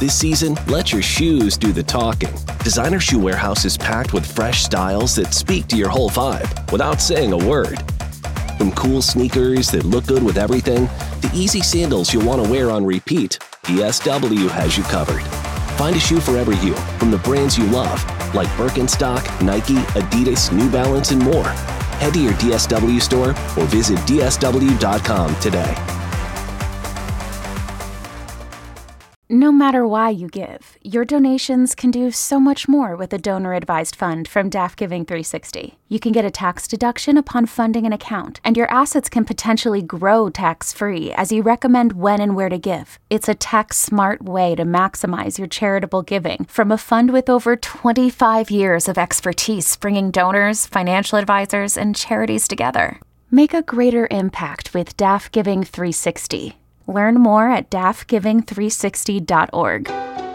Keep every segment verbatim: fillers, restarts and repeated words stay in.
This season, let your shoes do the talking. Designer Shoe Warehouse is packed with fresh styles that speak to your whole vibe without saying a word. From cool sneakers that look good with everything, to easy sandals you'll want to wear on repeat, D S W has you covered. Find a shoe for every you from the brands you love, like Birkenstock, Nike, Adidas, New Balance, and more. Head to your D S W store or visit D S W dot com today. No matter why you give, your donations can do so much more with a donor-advised fund from D A F Giving three sixty. You can get a tax deduction upon funding an account, and your assets can potentially grow tax-free as you recommend when and where to give. It's a tax-smart way to maximize your charitable giving from a fund with over twenty-five years of expertise bringing donors, financial advisors, and charities together. Make a greater impact with D A F Giving three sixty. Learn more at D A F giving three sixty dot org.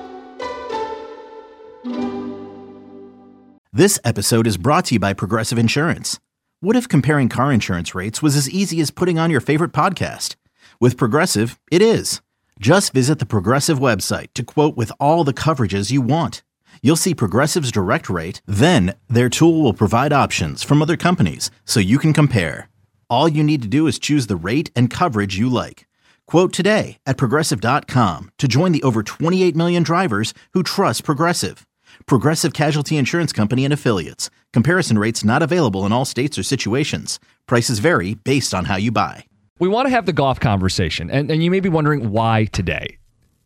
This episode is brought to you by Progressive Insurance. What if comparing car insurance rates was as easy as putting on your favorite podcast? With Progressive, it is. Just visit the Progressive website to quote with all the coverages you want. You'll see Progressive's direct rate, then their tool will provide options from other companies so you can compare. All you need to do is choose the rate and coverage you like. Quote today at Progressive dot com to join the over twenty-eight million drivers who trust Progressive. Progressive Casualty Insurance Company and Affiliates. Comparison rates not available in all states or situations. Prices vary based on how you buy. We want to have the Goff conversation, and, and you may be wondering why today.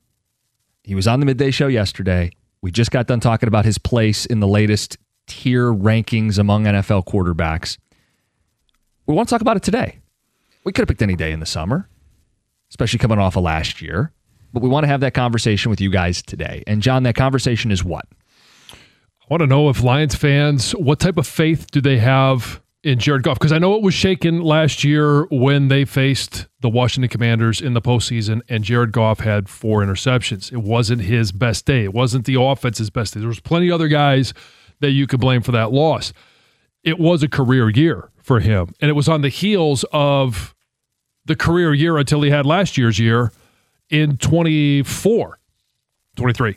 He was on the Midday Show yesterday. We just got done talking about his place in the latest tier rankings among N F L quarterbacks. We want to talk about it today. We could have picked any day in the summer, especially coming off of last year. But we want to have that conversation with you guys today. And John, that conversation is what? I want to know if Lions fans, what type of faith do they have in Jared Goff? Because I know it was shaken last year when they faced the Washington Commanders in the postseason, and Jared Goff had four interceptions. It wasn't his best day. It wasn't the offense's best day. There was plenty of other guys that you could blame for that loss. It was a career year for him, and it was on the heels of the career year until he had last year's year in twenty-four, twenty-three.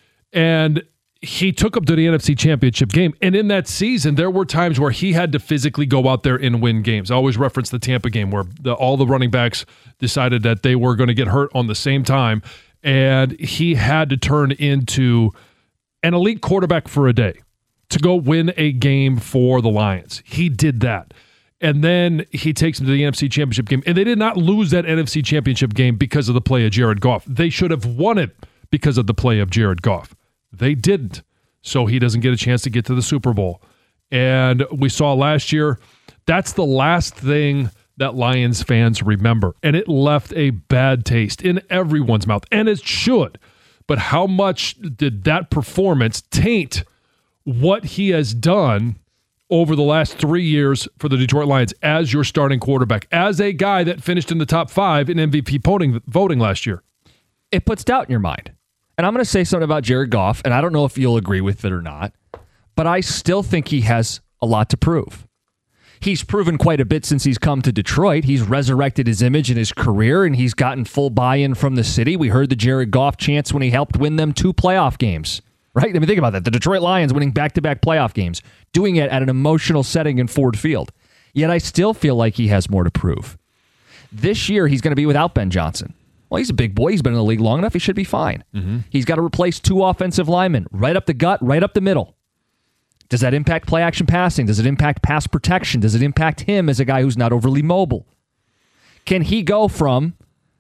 And he took up to the N F C Championship game. And in that season, there were times where he had to physically go out there and win games. I always reference the Tampa game where the, all the running backs decided that they were going to get hurt on the same time. And he had to turn into an elite quarterback for a day to go win a game for the Lions. He did that. And then he takes them to the N F C Championship game. And they did not lose that N F C Championship game because of the play of Jared Goff. They should have won it because of the play of Jared Goff. They didn't. So he doesn't get a chance to get to the Super Bowl. And we saw last year, that's the last thing that Lions fans remember. And it left a bad taste in everyone's mouth. And it should. But how much did that performance taint what he has done over the last three years for the Detroit Lions as your starting quarterback, as a guy that finished in the top five in M V P voting, voting last year? It puts doubt in your mind. And I'm going to say something about Jared Goff, and I don't know if you'll agree with it or not, but I still think he has a lot to prove. He's proven quite a bit since he's come to Detroit. He's resurrected his image in his career, and he's gotten full buy-in from the city. We heard the Jared Goff chants when he helped win them two playoff games. Right? I mean, think about that. The Detroit Lions winning back-to-back playoff games, doing it at an emotional setting in Ford Field. Yet I still feel like he has more to prove. This year, he's going to be without Ben Johnson. Well, he's a big boy. He's been in the league long enough. He should be fine. Mm-hmm. He's got to replace two offensive linemen, right up the gut, right up the middle. Does that impact play-action passing? Does it impact pass protection? Does it impact him as a guy who's not overly mobile? Can he go from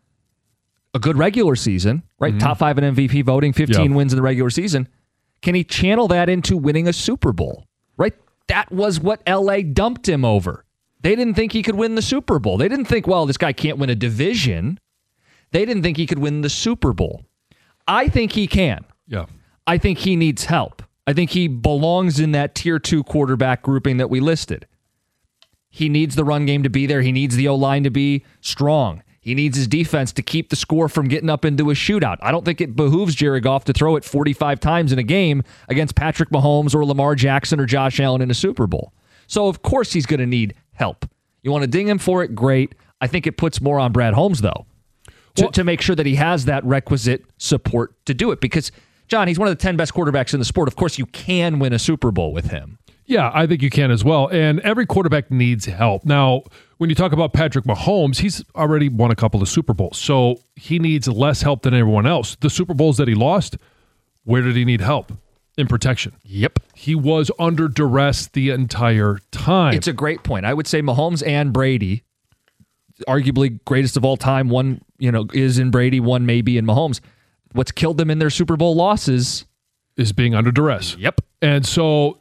a good regular season, right? Mm-hmm. Top five in M V P voting, fifteen yep. wins in the regular season. Can he channel that into winning a Super Bowl? Right? That was what L A dumped him over. They didn't think he could win the Super Bowl. They didn't think, well, this guy can't win a division. They didn't think he could win the Super Bowl. I think he can. Yeah. I think he needs help. I think he belongs in that tier two quarterback grouping that we listed. He needs the run game to be there. He needs the O-line to be strong. He needs his defense to keep the score from getting up into a shootout. I don't think it behooves Jared Goff to throw it forty-five times in a game against Patrick Mahomes or Lamar Jackson or Josh Allen in a Super Bowl. So, of course, he's going to need help. You want to ding him for it? Great. I think it puts more on Brad Holmes, though, to, well, to make sure that he has that requisite support to do it. Because, John, he's one of the ten best quarterbacks in the sport. Of course, you can win a Super Bowl with him. Yeah, I think you can as well. And every quarterback needs help. Now, when you talk about Patrick Mahomes, he's already won a couple of Super Bowls. So he needs less help than everyone else. The Super Bowls that he lost, where did he need help? In protection. Yep. He was under duress the entire time. It's a great point. I would say Mahomes and Brady, arguably greatest of all time, one, you know, is in Brady, one maybe in Mahomes. What's killed them in their Super Bowl losses is being under duress. Yep. And so,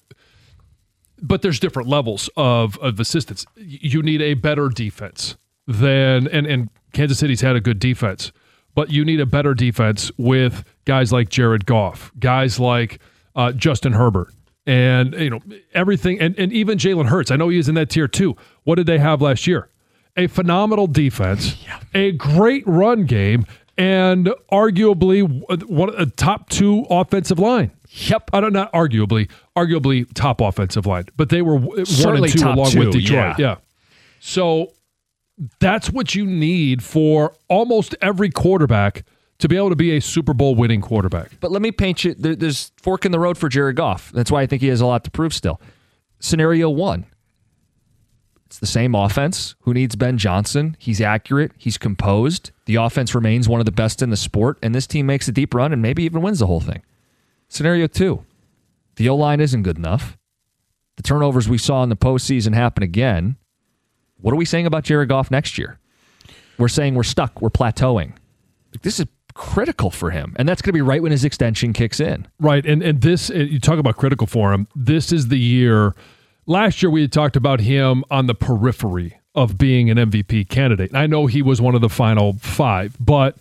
but there's different levels of, of assistance. You need a better defense than, and, and Kansas City's had a good defense, but you need a better defense with guys like Jared Goff, guys like uh, Justin Herbert, and you know everything, and, and even Jalen Hurts. I know he is in that tier too. What did they have last year? A phenomenal defense, yeah. a great run game, and arguably one a top two offensive line. Yep. I don't not arguably, arguably top offensive line, but they were Certainly one and two top along two, with Detroit. Yeah. yeah. So that's what you need for almost every quarterback to be able to be a Super Bowl winning quarterback. But let me paint you, there, there's fork in the road for Jared Goff. That's why I think he has a lot to prove still. Scenario one. It's the same offense. Who needs Ben Johnson? He's accurate. He's composed. The offense remains one of the best in the sport, and this team makes a deep run and maybe even wins the whole thing. Scenario two. The O-line isn't good enough. The turnovers we saw in the postseason happen again. What are we saying about Jared Goff next year? We're saying we're stuck. We're plateauing. This is critical for him, and that's going to be right when his extension kicks in. Right, and and this, you talk about critical for him, this is the year. Last year we had talked about him on the periphery of being an M V P candidate. I know he was one of the final five, but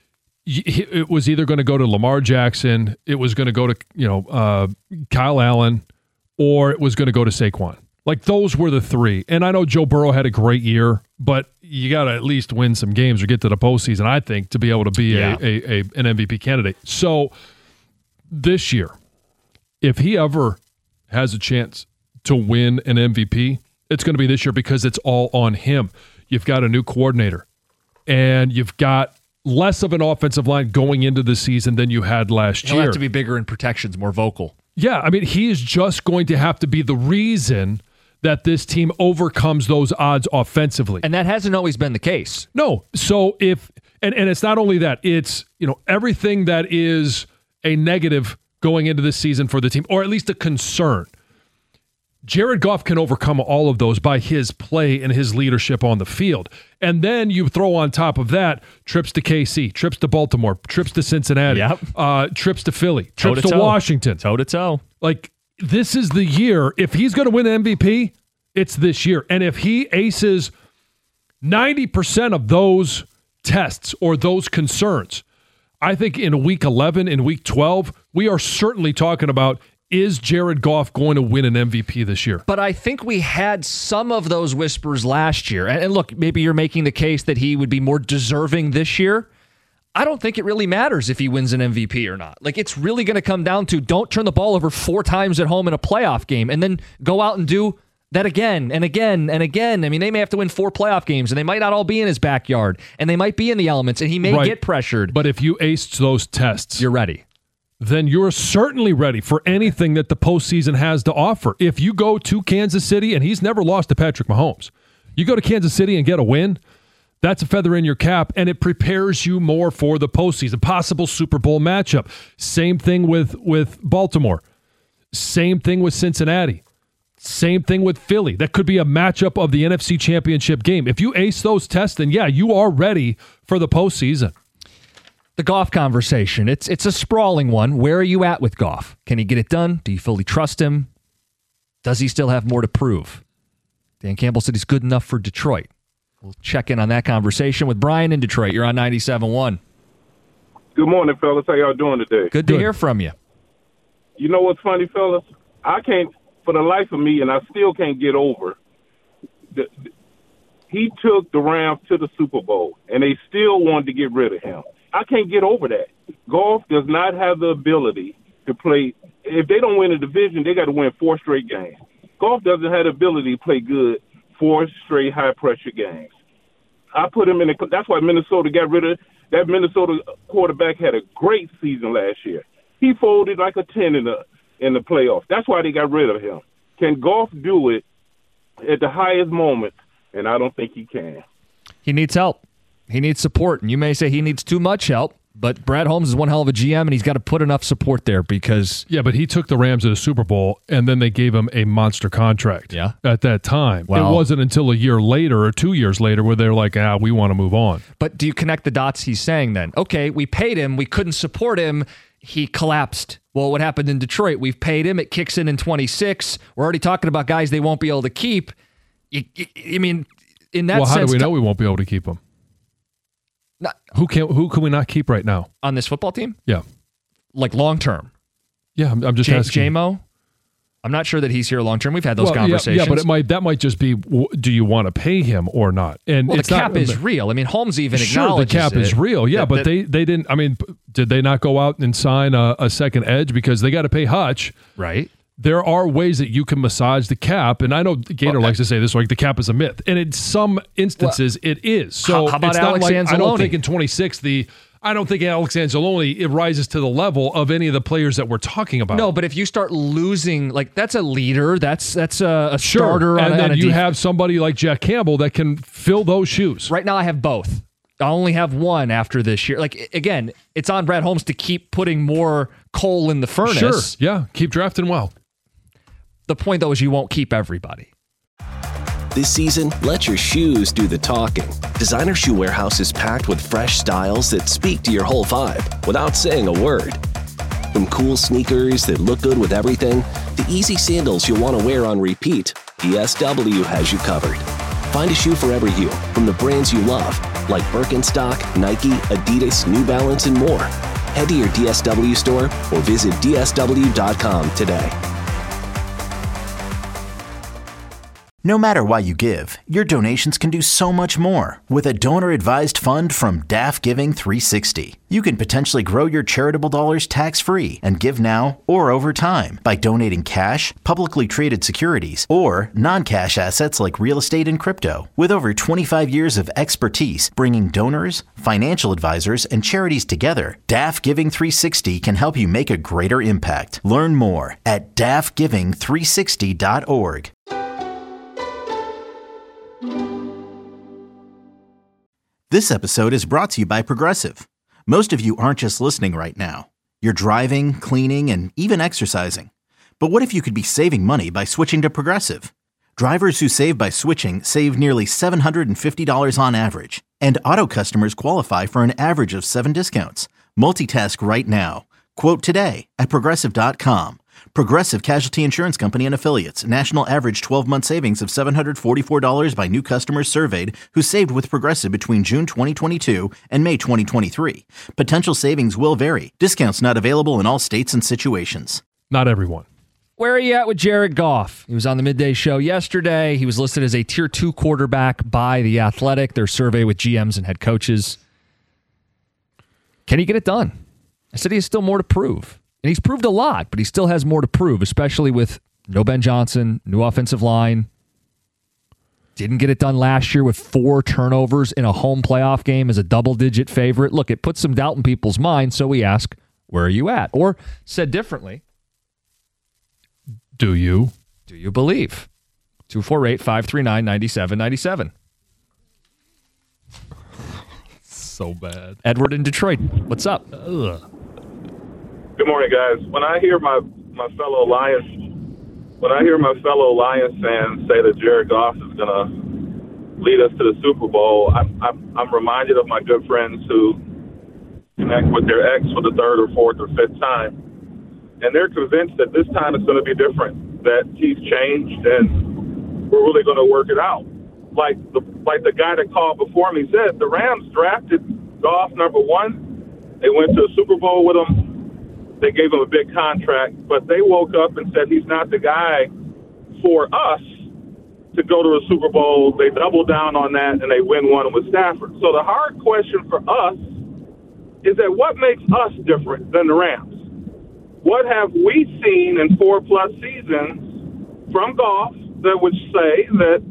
it was either going to go to Lamar Jackson, it was going to go to you know uh, Kyle Allen, or it was going to go to Saquon. Like, those were the three. And I know Joe Burrow had a great year, but you got to at least win some games or get to the postseason, I think, to be able to be yeah. a, a, a an M V P candidate. So this year, if he ever has a chance to win an M V P, it's going to be this year because it's all on him. You've got a new coordinator, and you've got less of an offensive line going into the season than you had last He'll year. have to be bigger in protections, more vocal. Yeah, I mean, he is just going to have to be the reason that this team overcomes those odds offensively. And that hasn't always been the case. No. So if, and, and it's not only that, it's, you know, everything that is a negative going into this season for the team, or at least a concern. Jared Goff can overcome all of those by his play and his leadership on the field. And then you throw on top of that trips to K C, trips to Baltimore, trips to Cincinnati, yep. uh, trips to Philly, trips to, to Washington. Toe to toe. Like, this is the year. If he's going to win M V P, it's this year. And if he aces ninety percent of those tests or those concerns, I think in week eleven, in week twelve, we are certainly talking about, is Jared Goff going to win an M V P this year? But I think we had some of those whispers last year. And look, maybe you're making the case that he would be more deserving this year. I don't think it really matters if he wins an M V P or not. Like, it's really going to come down to, don't turn the ball over four times at home in a playoff game and then go out and do that again and again and again. I mean, they may have to win four playoff games, and they might not all be in his backyard, and they might be in the elements, and he may right. get pressured. But if you aced those tests, you're ready. Then you're certainly ready for anything that the postseason has to offer. If you go to Kansas City, and he's never lost to Patrick Mahomes, you go to Kansas City and get a win, that's a feather in your cap, and it prepares you more for the postseason, possible Super Bowl matchup. Same thing with, with Baltimore. Same thing with Cincinnati. Same thing with Philly. That could be a matchup of the N F C Championship game. If you ace those tests, then yeah, you are ready for the postseason. The Goff conversation, it's it's a sprawling one. Where are you at with Goff? Can he get it done? Do you fully trust him? Does he still have more to prove? Dan Campbell said he's good enough for Detroit. We'll check in on that conversation with Brian in Detroit. You're on ninety-seven point one. Good morning, fellas. How y'all doing today? Good to Good. hear from you. You know what's funny, fellas? I can't, for the life of me, and I still can't get over, the, the, he took the Rams to the Super Bowl, and they still wanted to get rid of him. I can't get over that. Goff does not have the ability to play. If they don't win a division, they got to win four straight games. Goff doesn't have the ability to play good four straight high-pressure games. I put him in the – that's why Minnesota got rid of That Minnesota quarterback had a great season last year. He folded like a ten in the in the playoffs. That's why they got rid of him. Can Goff do it at the highest moment? And I don't think he can. He needs help. He needs support. And you may say he needs too much help, but Brad Holmes is one hell of a G M, and he's got to put enough support there because... Yeah, but he took the Rams to the Super Bowl, and then they gave him a monster contract yeah. at that time. Well, it wasn't until a year later or two years later where they're like, ah, we want to move on. But do you connect the dots he's saying then? Okay, we paid him. We couldn't support him. He collapsed. Well, what happened in Detroit? We've paid him. It kicks in in twenty-six. We're already talking about guys they won't be able to keep. You, you, I mean, in that well, sense... Well, how do we know we won't be able to keep him? Not, who can who can we not keep right now? On this football team? Yeah. Like long term? Yeah, I'm, I'm just J- asking. J-Mo? I'm not sure that he's here long term. We've had those well, conversations. Yeah, yeah, but it might that might just be, do you want to pay him or not? And well, it's the cap not, is real. I mean, Holmes even sure, acknowledges the cap it, is real. Yeah, that, but that, they, they didn't. I mean, did they not go out and sign a, a second edge because they got to pay Hutch? Right. There are ways that you can massage the cap, and I know Gator well, likes to say this, like the cap is a myth, and in some instances well, it is. So how, how about it's not Alex like Anzalone? I don't think in twenty-six the. I don't think Alex Anzalone, it rises to the level of any of the players that we're talking about. No, but if you start losing, like that's a leader, that's that's a, a sure. starter. And on, then on a you def- have somebody like Jack Campbell that can fill those shoes. Right now I have both. I only have one after this year. Like, again, it's on Brad Holmes to keep putting more coal in the furnace. Sure, yeah, keep drafting well. The point, though, is you won't keep everybody. This season, let your shoes do the talking. Designer Shoe Warehouse is packed with fresh styles that speak to your whole vibe without saying a word. From cool sneakers that look good with everything, to easy sandals you'll want to wear on repeat, D S W has you covered. Find a shoe for every you from the brands you love, like Birkenstock, Nike, Adidas, New Balance, and more. Head to your D S W store or visit D S W dot com today. No matter why you give, your donations can do so much more. With a donor-advised fund from D A F Giving three sixty, you can potentially grow your charitable dollars tax-free and give now or over time by donating cash, publicly traded securities, or non-cash assets like real estate and crypto. With over twenty-five years of expertise bringing donors, financial advisors, and charities together, D A F Giving three sixty can help you make a greater impact. Learn more at D A F giving three sixty dot org. This episode is brought to you by Progressive. Most of you aren't just listening right now. You're driving, cleaning, and even exercising. But what if you could be saving money by switching to Progressive? Drivers who save by switching save nearly seven hundred fifty dollars on average. And auto customers qualify for an average of seven discounts. Multitask right now. Quote today at Progressive dot com. Progressive Casualty Insurance Company and Affiliates. National average twelve-month savings of seven hundred forty-four dollars by new customers surveyed who saved with Progressive between June twenty twenty-two and May twenty twenty-three. Potential savings will vary. Discounts not available in all states and situations. Not everyone. Where are you at with Jared Goff? He was on the midday show yesterday. He was listed as a tier two quarterback by The Athletic, their survey with G Ms and head coaches. Can he get it done? I said he has still more to prove. And he's proved a lot, but he still has more to prove, especially with no Ben Johnson, new offensive line. Didn't get it done last year with four turnovers in a home playoff game as a double-digit favorite. Look, it puts some doubt in people's minds, so we ask, where are you at? Or, said differently, do you? Do you believe? two four eight, five three nine, nine seven nine seven. So bad. Edward in Detroit, what's up? Ugh. Good morning, guys. When I hear my, my fellow Lions, when I hear my fellow Lions fans say that Jared Goff is going to lead us to the Super Bowl, I'm, I'm I'm reminded of my good friends who connect with their ex for the third or fourth or fifth time, and they're convinced that this time it's going to be different, that he's changed, and we're really going to work it out. Like the like the guy that called before me said, the Rams drafted Goff number one. They went to a Super Bowl with him. They gave him a big contract, but they woke up and said he's not the guy for us to go to a Super Bowl. They doubled down on that, and they win one with Stafford. So the hard question for us is that what makes us different than the Rams? What have we seen in four-plus seasons from Goff that would say that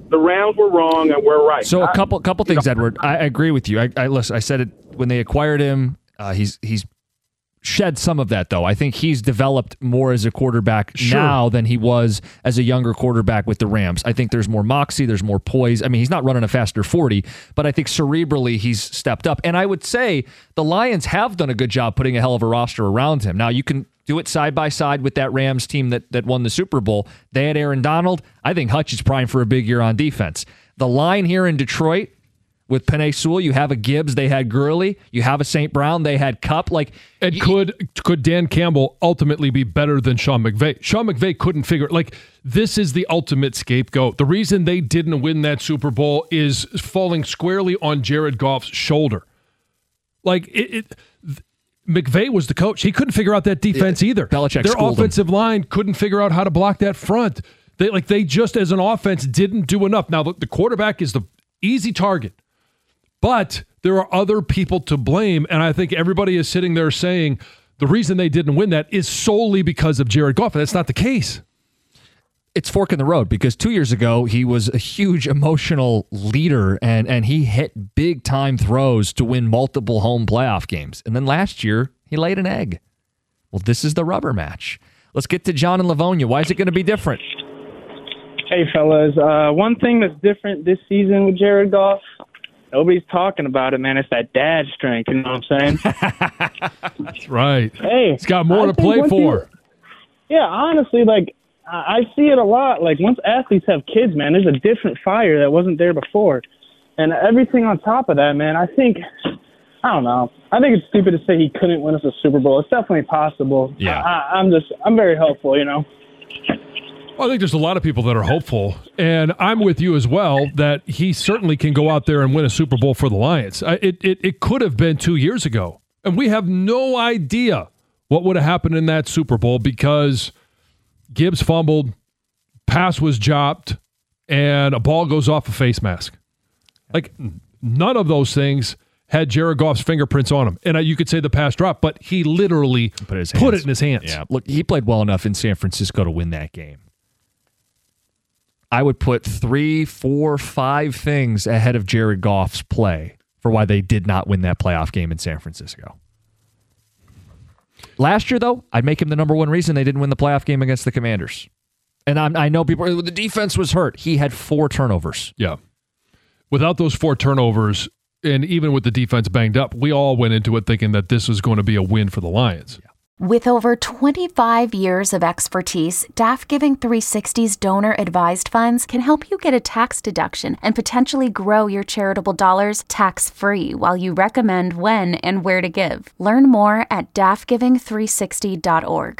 the Rams were wrong and we're right. So a couple couple things, Edward. I agree with you. I, I listen. I said it when they acquired him. Uh, he's he's shed some of that, though. I think he's developed more as a quarterback sure. now than he was as a younger quarterback with the Rams. I think there's more moxie, there's more poise. I mean, he's not running a faster forty, but I think cerebrally he's stepped up. And I would say the Lions have done a good job putting a hell of a roster around him. Now, you can do it side by side with that Rams team that, that won the Super Bowl. They had Aaron Donald. I think Hutch is primed for a big year on defense. The line here in Detroit, with Penei Sewell, you have a Gibbs, they had Gurley. You have a Saint Brown, they had Kupp. Like, and y- could could Dan Campbell ultimately be better than Sean McVay? Sean McVay couldn't figure like this is the ultimate scapegoat. The reason they didn't win that Super Bowl is falling squarely on Jared Goff's shoulder. Like it, it McVay was the coach. He couldn't figure out that defense yeah, either. Belichick Their offensive him. line couldn't figure out how to block that front. They like they just as an offense didn't do enough. Now look, the quarterback is the easy target. But there are other people to blame, and I think everybody is sitting there saying the reason they didn't win that is solely because of Jared Goff, and that's not the case. It's fork in the road because two years ago he was a huge emotional leader, and, and he hit big-time throws to win multiple home playoff games. And then last year, he laid an egg. Well, this is the rubber match. Let's get to John and Livonia. Why is it going to be different? Hey, fellas. Uh, one thing that's different this season with Jared Goff, nobody's talking about it, man. It's that dad strength, you know what I'm saying? That's right. Hey. He's got more I to play for. You, yeah, honestly, like, I see it a lot. Like, once athletes have kids, man, there's a different fire that wasn't there before. And everything on top of that, man, I think, I don't know. I think it's stupid to say he couldn't win us a Super Bowl. It's definitely possible. Yeah. I, I'm just, I'm very hopeful, you know? Well, I think there's a lot of people that are hopeful, and I'm with you as well that he certainly can go out there and win a Super Bowl for the Lions. It it, it could have been two years ago, and we have no idea what would have happened in that Super Bowl because Gibbs fumbled, pass was dropped, and a ball goes off a face mask. Like, none of those things had Jared Goff's fingerprints on him. And you could say the pass dropped, but he literally put, his put it in his hands. Yeah, look, he played well enough in San Francisco to win that game. I would put three, four, five things ahead of Jared Goff's play for why they did not win that playoff game in San Francisco. Last year, though, I'd make him the number one reason they didn't win the playoff game against the Commanders. And I'm, I know people, the defense was hurt. He had four turnovers. Yeah. Without those four turnovers, and even with the defense banged up, we all went into it thinking that this was going to be a win for the Lions. Yeah. With over twenty-five years of expertise, D A F Giving three sixty's donor-advised funds can help you get a tax deduction and potentially grow your charitable dollars tax-free while you recommend when and where to give. Learn more at D A F giving three sixty dot org.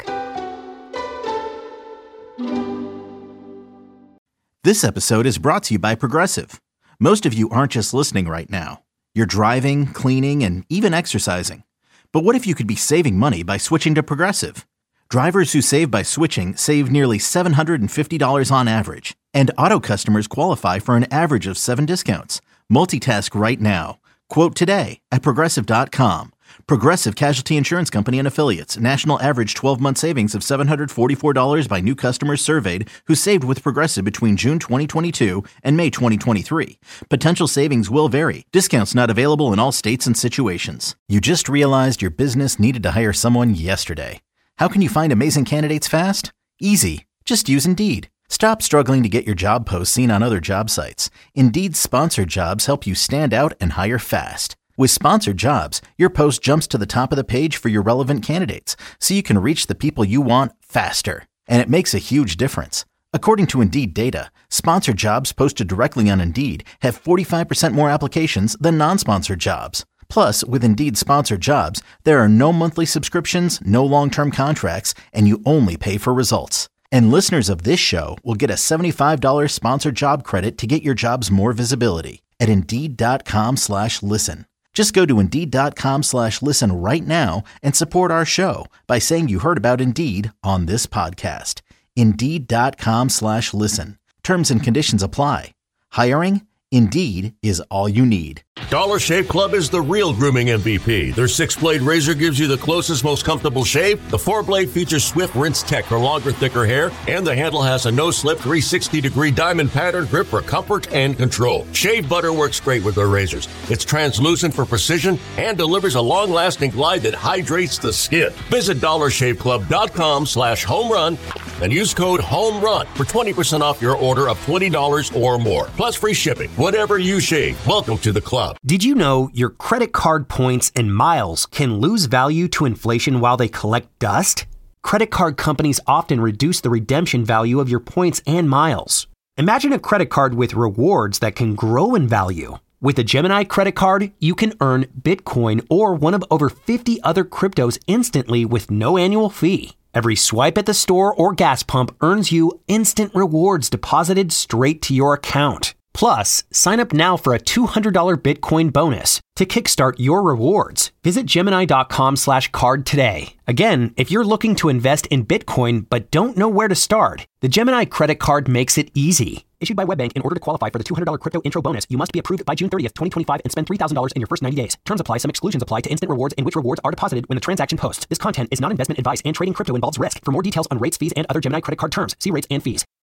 This episode is brought to you by Progressive. Most of you aren't just listening right now. You're driving, cleaning, and even exercising. But what if you could be saving money by switching to Progressive? Drivers who save by switching save nearly seven hundred fifty dollars on average. And auto customers qualify for an average of seven discounts. Multitask right now. Quote today at Progressive dot com. Progressive Casualty Insurance Company and Affiliates. National average twelve-month savings of seven hundred forty-four dollars by new customers surveyed who saved with Progressive between June twenty twenty-two and May twenty twenty-three. Potential savings will vary. Discounts not available in all states and situations. You just realized your business needed to hire someone yesterday. How can you find amazing candidates fast? Easy. Just use Indeed. Stop struggling to get your job posts seen on other job sites. Indeed's sponsored jobs help you stand out and hire fast. With sponsored jobs, your post jumps to the top of the page for your relevant candidates, so you can reach the people you want faster. And it makes a huge difference. According to Indeed data, sponsored jobs posted directly on Indeed have forty-five percent more applications than non-sponsored jobs. Plus, with Indeed sponsored jobs, there are no monthly subscriptions, no long-term contracts, and you only pay for results. And listeners of this show will get a seventy-five dollars sponsored job credit to get your jobs more visibility at Indeed.com slash listen. Just go to Indeed.com slash listen right now and support our show by saying you heard about Indeed on this podcast. Indeed.com slash listen. Terms and conditions apply. Hiring? Indeed is all you need. Dollar Shave Club is the real grooming M V P. Their six-blade razor gives you the closest, most comfortable shave. The four-blade features swift rinse tech for longer, thicker hair. And the handle has a no-slip three hundred sixty degree diamond pattern grip for comfort and control. Shave butter works great with their razors. It's translucent for precision and delivers a long-lasting glide that hydrates the skin. Visit dollar shave club dot com slash home run and use code HOMERUN for twenty percent off your order of twenty dollars or more. Plus free shipping. Whatever you shave, welcome to the club. Did you know your credit card points and miles can lose value to inflation while they collect dust? Credit card companies often reduce the redemption value of your points and miles. Imagine a credit card with rewards that can grow in value. With a Gemini credit card, you can earn Bitcoin or one of over fifty other cryptos instantly with no annual fee. Every swipe at the store or gas pump earns you instant rewards deposited straight to your account. Plus, sign up now for a two hundred dollars Bitcoin bonus. To kickstart your rewards, visit Gemini.com slash card today. Again, if you're looking to invest in Bitcoin but don't know where to start, the Gemini credit card makes it easy. Issued by WebBank, in order to qualify for the two hundred dollars crypto intro bonus, you must be approved by June thirtieth, twenty twenty-five and spend three thousand dollars in your first ninety days. Terms apply. Some exclusions apply to instant rewards in which rewards are deposited when the transaction posts. This content is not investment advice and trading crypto involves risk. For more details on rates, fees, and other Gemini credit card terms, see rates and fees.